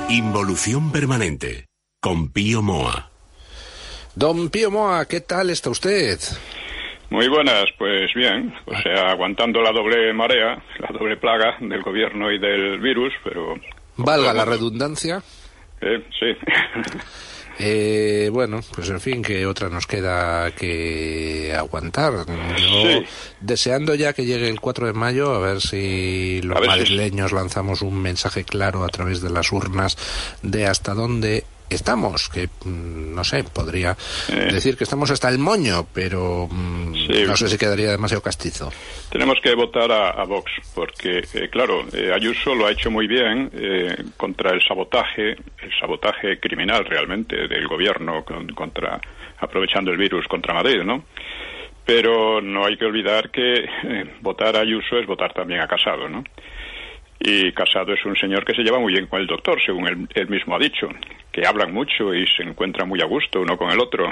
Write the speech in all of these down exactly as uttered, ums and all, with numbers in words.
Involución permanente, con Pío Moa. Don Pío Moa, ¿qué tal está usted? Muy buenas, pues bien, o sea, aguantando la doble marea, la doble plaga del gobierno y del virus, pero... Valga la redundancia. Eh, sí. Eh, bueno, pues en fin, que otra nos queda que aguantar. Yo, sí. Deseando ya que llegue el cuatro de mayo, a ver si los ver madrileños si... lanzamos un mensaje claro a través de las urnas de hasta dónde estamos, que no sé, podría eh. decir que estamos hasta el moño, pero sí. no sé si quedaría demasiado castizo. Tenemos que votar a, a Vox, porque eh, claro, eh, Ayuso lo ha hecho muy bien eh, contra el sabotaje, el sabotaje criminal realmente del gobierno con, contra, aprovechando el virus contra Madrid, ¿no? Pero no hay que olvidar que eh, votar a Ayuso es votar también a Casado, ¿no? Y Casado es un señor que se lleva muy bien con el doctor, según él, él mismo ha dicho, que hablan mucho y se encuentran muy a gusto uno con el otro.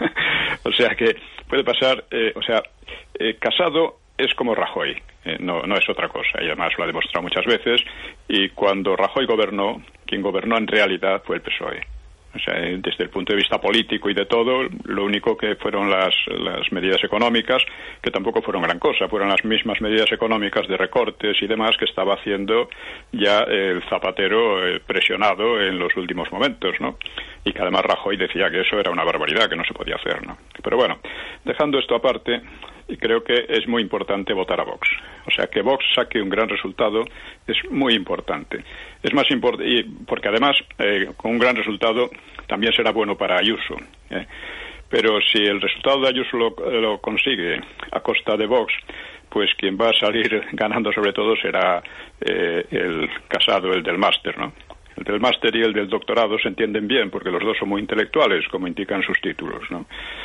O sea que puede pasar, eh, o sea, eh, Casado es como Rajoy, eh, no, no es otra cosa, y además lo ha demostrado muchas veces, y cuando Rajoy gobernó, quien gobernó en realidad fue el P S O E. O sea, desde el punto de vista político y de todo, lo único que fueron las, las medidas económicas, que tampoco fueron gran cosa, fueron las mismas medidas económicas de recortes y demás que estaba haciendo ya el Zapatero eh, presionado en los últimos momentos, ¿no? Y que además Rajoy decía que eso era una barbaridad, que no se podía hacer, ¿no? Pero bueno, dejando esto aparte, creo que es muy importante votar a Vox. O sea, que Vox saque un gran resultado es muy importante. Es más importante, porque además, eh, con un gran resultado, también será bueno para Ayuso. ¿eh? Pero si el resultado de Ayuso lo, lo consigue a costa de Vox, pues quien va a salir ganando sobre todo será eh, el Casado, el del máster, ¿no? El del máster y el del doctorado se entienden bien, porque los dos son muy intelectuales, como indican sus títulos, ¿no?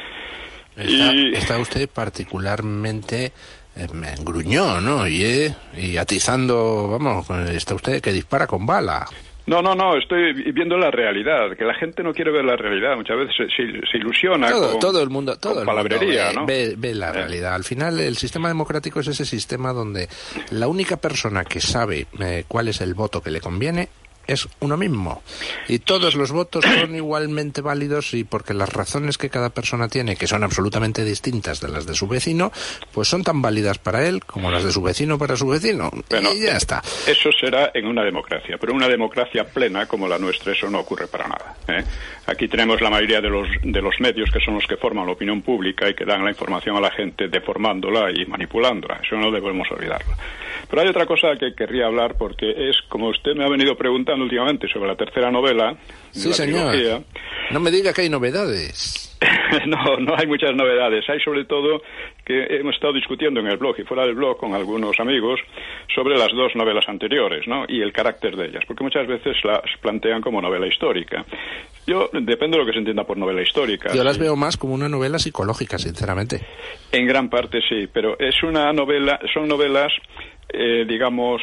Está, y... está usted particularmente eh, gruñón, ¿no? Y, eh, y atizando, vamos, está usted que dispara con bala. No, no, no, estoy viendo la realidad, que la gente no quiere ver la realidad, muchas veces se, se, se ilusiona todo, con, todo el mundo, todo con el palabrería, mundo ¿no? ve, ve la eh. realidad. Al final, el sistema democrático es ese sistema donde la única persona que sabe eh, cuál es el voto que le conviene es uno mismo, y todos los votos son igualmente válidos, y porque las razones que cada persona tiene, que son absolutamente distintas de las de su vecino, pues son tan válidas para él como las de su vecino para su vecino, bueno, y ya está. Eso será en una democracia, pero una democracia plena como la nuestra eso no ocurre para nada, ¿eh? Aquí tenemos la mayoría de los de los medios que son los que forman la opinión pública y que dan la información a la gente deformándola y manipulándola, eso no debemos olvidarlo. Pero hay otra cosa que querría hablar, porque es, como usted me ha venido preguntando últimamente sobre la tercera novela. Sí, la señor. Trilogía. No me diga que hay novedades. No, no hay muchas novedades. Hay sobre todo que hemos estado discutiendo en el blog y fuera del blog con algunos amigos sobre las dos novelas anteriores, ¿no? Y el carácter de ellas, porque muchas veces las plantean como novela histórica. Yo, depende de lo que se entienda por novela histórica. Yo las sí. veo más como una novela psicológica, sinceramente. En gran parte sí, pero es una novela, son novelas, eh, digamos,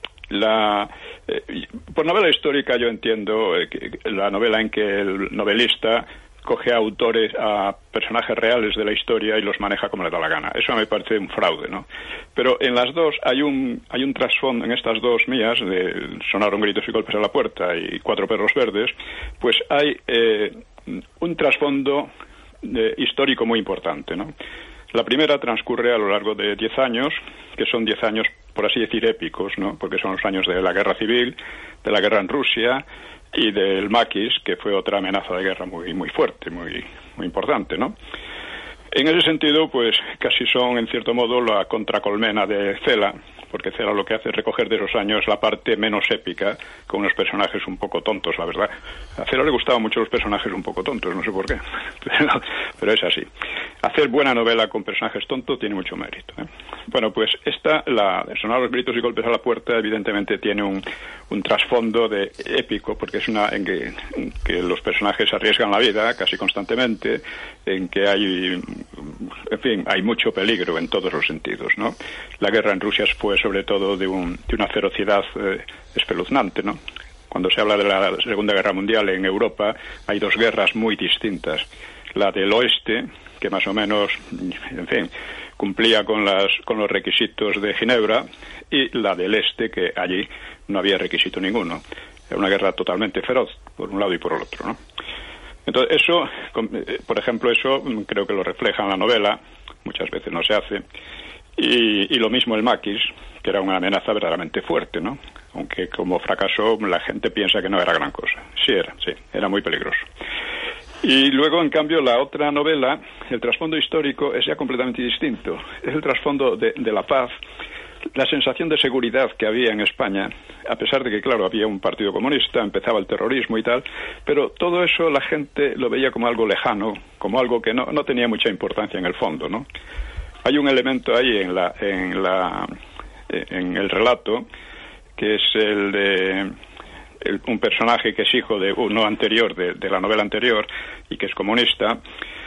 la eh, por novela histórica yo entiendo eh, que la novela en que el novelista coge a autores, a personajes reales de la historia y los maneja como le da la gana. Eso me parece un fraude, ¿no? Pero en las dos hay un hay un trasfondo, en estas dos mías, de Sonaron gritos y golpes a la puerta y Cuatro perros verdes, pues hay eh, un trasfondo eh, histórico muy importante, ¿no? La primera transcurre a lo largo de diez años, que son diez años, por así decir, épicos, ¿no? Porque son los años de la guerra civil, de la guerra en Rusia y del maquis, que fue otra amenaza de guerra muy muy fuerte, muy muy importante, ¿no? En ese sentido, pues casi son, en cierto modo, la contracolmena de Cela, porque Cela lo que hace es recoger de esos años la parte menos épica, con unos personajes un poco tontos, la verdad. A Cela le gustaban mucho los personajes un poco tontos, no sé por qué, pero, pero es así. Hacer buena novela con personajes tontos tiene mucho mérito, ¿eh? Bueno, pues esta, la de Sonar los gritos y golpes a la puerta, evidentemente tiene un, un trasfondo de épico, porque es una en que, en que los personajes arriesgan la vida casi constantemente, en que hay, en fin, hay mucho peligro en todos los sentidos, ¿no? La guerra en Rusia fue sobre todo de, un, de una ferocidad eh, espeluznante, ¿no? Cuando se habla de la Segunda Guerra Mundial en Europa, hay dos guerras muy distintas. La del oeste, que más o menos, en fin, cumplía con las con los requisitos de Ginebra, y la del este, que allí no había requisito ninguno. Era una guerra totalmente feroz, por un lado y por el otro, ¿no? Entonces, eso, por ejemplo, eso creo que lo refleja en la novela, muchas veces no se hace, y, y lo mismo el maquis, que era una amenaza verdaderamente fuerte, ¿no? Aunque como fracasó, la gente piensa que no era gran cosa. Sí era, sí, era muy peligroso. Y luego, en cambio, la otra novela, el trasfondo histórico, es ya completamente distinto. Es el trasfondo de, de la paz, la sensación de seguridad que había en España, a pesar de que, claro, había un partido comunista, empezaba el terrorismo y tal, pero todo eso la gente lo veía como algo lejano, como algo que no, no tenía mucha importancia en el fondo, ¿no? Hay un elemento ahí en la, en la, en el relato, que es el de el, un personaje que es hijo de uno anterior, de, de la novela anterior, y que es comunista,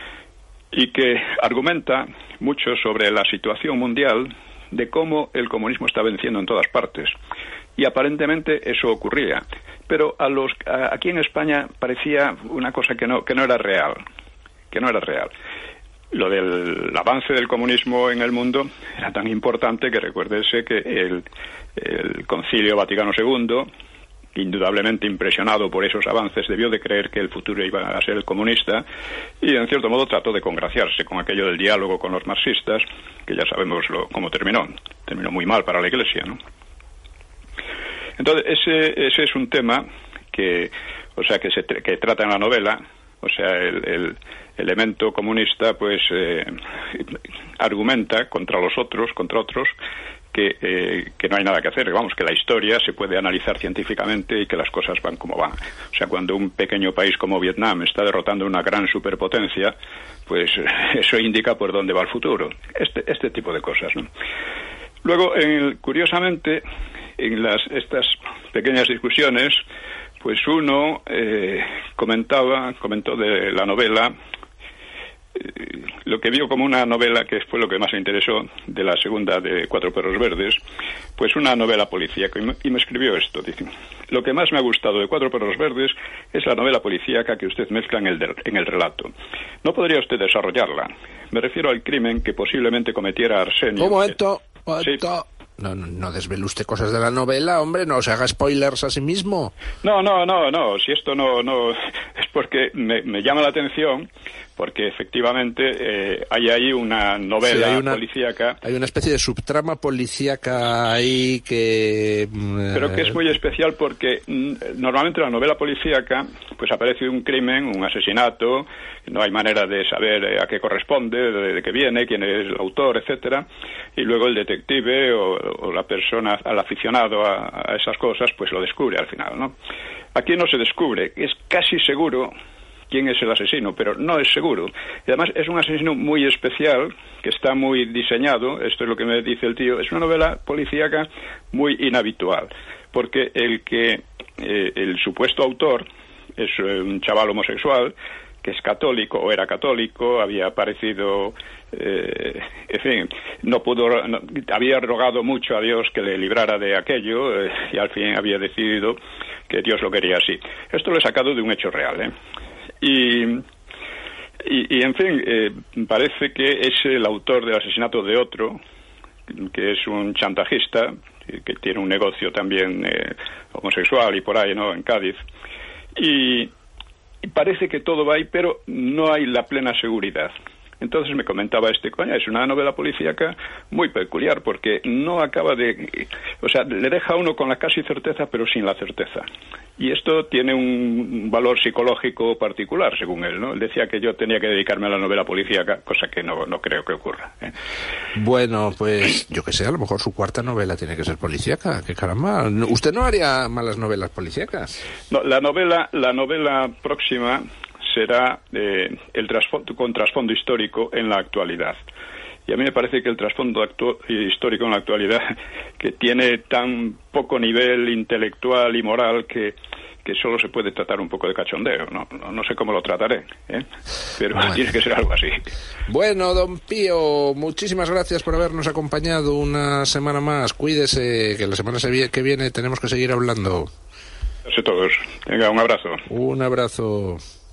y que argumenta mucho sobre la situación mundial, de cómo el comunismo está venciendo en todas partes. Y aparentemente eso ocurría. Pero a los a, aquí en España parecía una cosa que no, que no era real. Que no era real. Lo del avance del comunismo en el mundo era tan importante que recuérdese que el, el Concilio Vaticano segundo, indudablemente impresionado por esos avances, debió de creer que el futuro iba a ser el comunista y en cierto modo trató de congraciarse con aquello del diálogo con los marxistas, que ya sabemos lo, cómo terminó. Terminó muy mal para la Iglesia, ¿no? Entonces, ese, ese es un tema que, o sea, que se que trata en la novela, o sea, el, el elemento comunista, pues, eh, argumenta contra los otros, contra otros, que, eh, que no hay nada que hacer, vamos, que la historia se puede analizar científicamente y que las cosas van como van. O sea, cuando un pequeño país como Vietnam está derrotando una gran superpotencia, pues eso indica por dónde va el futuro. Este, este tipo de cosas, ¿no? Luego, en, curiosamente, en las estas pequeñas discusiones, pues uno eh, comentaba, comentó de la novela, eh, lo que vio como una novela, que fue lo que más me interesó, de la segunda de Cuatro perros verdes, pues una novela policíaca, y me, y me escribió esto, dice: lo que más me ha gustado de Cuatro perros verdes es la novela policíaca que usted mezcla en el, de, en el relato. ¿No podría usted desarrollarla? Me refiero al crimen que posiblemente cometiera Arsenio. Un momento, un momento. Sí. No, no, no desvele usted cosas de la novela, hombre, no se haga spoilers a sí mismo. No, no, no, no, si esto no, no, es porque me, me llama la atención, porque efectivamente eh, hay ahí una novela sí, hay una, policíaca. Hay una especie de subtrama policíaca ahí que... Eh... Pero que es muy especial porque normalmente en la novela policíaca pues aparece un crimen, un asesinato, no hay manera de saber a qué corresponde, de, de qué viene, quién es el autor, etcétera, y luego el detective o, o la persona, al aficionado a, a esas cosas, pues lo descubre al final, ¿no? Aquí no se descubre, es casi seguro quién es el asesino, pero no es seguro. Y además es un asesino muy especial, que está muy diseñado, esto es lo que me dice el tío, es una novela policíaca muy inhabitual, porque el que eh, el supuesto autor es un chaval homosexual, que es católico, o era católico, había aparecido, eh, en fin, no pudo, no, había rogado mucho a Dios que le librara de aquello, eh, y al fin había decidido que Dios lo quería así. Esto lo he sacado de un hecho real, ¿eh? Y, y, y en fin, eh, parece que es el autor del asesinato de otro, que es un chantajista, que tiene un negocio también eh, homosexual y por ahí, ¿no?, en Cádiz. Y, y parece que todo va ahí, pero no hay la plena seguridad. Entonces me comentaba este, coña, es una novela policíaca muy peculiar, porque no acaba de... O sea, le deja a uno con la casi certeza, pero sin la certeza. Y esto tiene un valor psicológico particular, según él, ¿no? Él decía que yo tenía que dedicarme a la novela policíaca, cosa que no, no creo que ocurra, ¿eh? Bueno, pues yo que sé, a lo mejor su cuarta novela tiene que ser policíaca, qué caramba. ¿Usted no haría malas novelas policíacas? No, la novela, la novela próxima será eh, el trasfondo, con trasfondo histórico en la actualidad. Y a mí me parece que el trasfondo histórico en la actualidad, que tiene tan poco nivel intelectual y moral, que, que solo se puede tratar un poco de cachondeo. No, no, no sé cómo lo trataré, ¿eh? Pero bueno, tiene que ser algo así. Bueno, don Pío, muchísimas gracias por habernos acompañado una semana más. Cuídese, que la semana que viene tenemos que seguir hablando. Gracias a todos. Venga, un abrazo. Un abrazo.